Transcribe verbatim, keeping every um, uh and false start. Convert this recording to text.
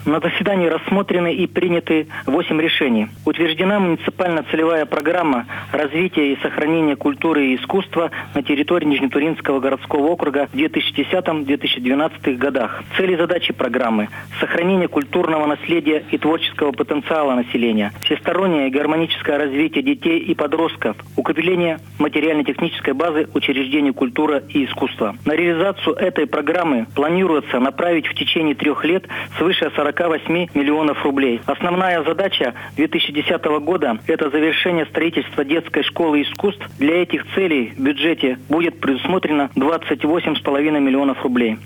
На заседании рассмотрены и приняты восемь решений. Утверждена муниципально-целевая программа развития и сохранения культуры и искусства на территории Нижнетуринского городского округа в две тысячи десятом — две тысячи двенадцатом годах. Цели и задачи программы – сохранение культурного наследия и творческого потенциала населения, всестороннее и гармоническое развитие детей и подростков, укрепление материально-технической базы учреждений культуры и искусства. На реализацию этой программы планируется направить в течение трех лет свыше сорока восьми миллионов рублей. Основная задача две тысячи десятого года – это завершение строительства детской школы искусств. Для этих целей в бюджете будет предусмотрено двадцать восемь с половиной миллионов рублей.